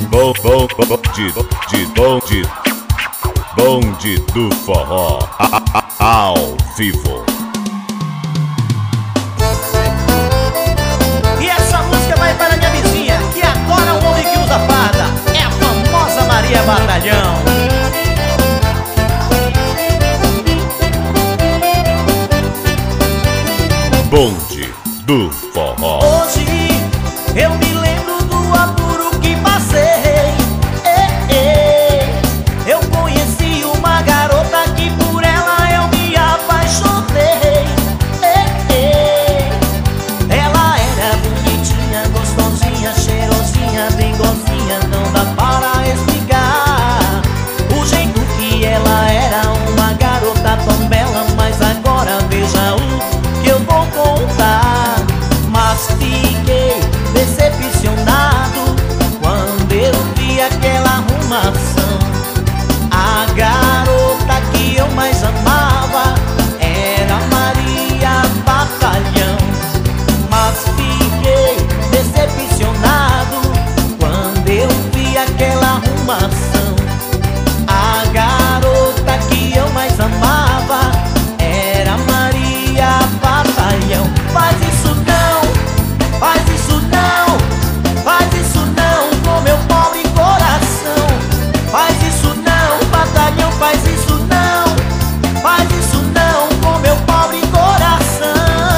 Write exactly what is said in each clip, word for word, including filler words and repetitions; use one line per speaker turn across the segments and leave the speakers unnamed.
Bom, bom, bonde, de bonde, bonde do forró, a, a, ao vivo.
E essa música vai para minha vizinha, que adora um homem que usa farda. É a famosa Maria Batalhão.
Bonde do forró.
Hoje eu me lembro do apuro que passei. Ei, ei. Eu conheci uma garota que por ela eu me apaixonei. Ei, ei. Ela era bonitinha, gostosinha, cheirosinha, bem gozinha, não dá para explicar o jeito que ela era, uma garota tão bela. Mas agora veja o que eu vou contar. Mas fiquei decepcionado quando eu vi aquela arrumação. A garota que eu mais amava era Maria Batalhão. Mas fiquei decepcionado quando eu vi aquela arrumação. A garota que eu mais amava era Maria Batalhão. Faz isso não, faz isso não, faz isso não com meu pobre coração. Faz isso não, Batalhão, faz isso não, faz isso não com meu pobre coração.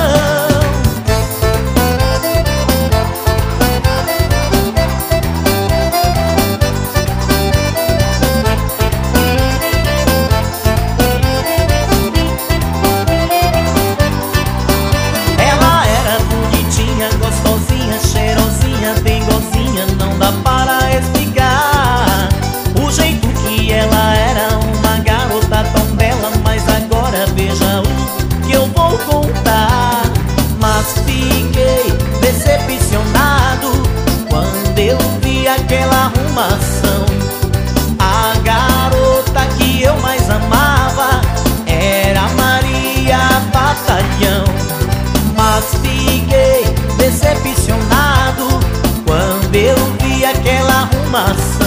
Ela era bonitinha, gostosinha, cheirosinha, bem gozinha, não dá para explicar o jeito que ela era, uma garota tão bela. Mas agora veja o que eu vou contar. Mas fiquei decepcionado quando eu vi aquela arrumação. A garota que eu mais amava era Maria Batalhão. Mas fiquei decepcionado quando eu vi aquela arrumação.